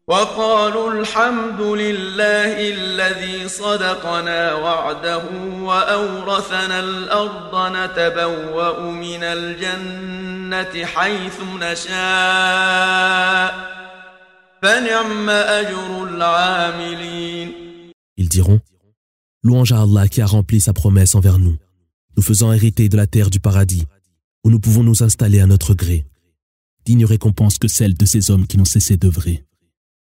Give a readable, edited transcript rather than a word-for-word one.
وقالوا الحمد لله الذي صدقنا وعده وأورثنا الأرض نتبوأ من الجنة حيث نشاء فنعم أجر العاملين. Ils diront: louange à Allah qui a rempli sa promesse envers nous, nous faisant hériter de la terre du paradis, où nous pouvons nous installer à notre gré. Digne récompense que celle de ces hommes qui n'ont cessé d'œuvrer.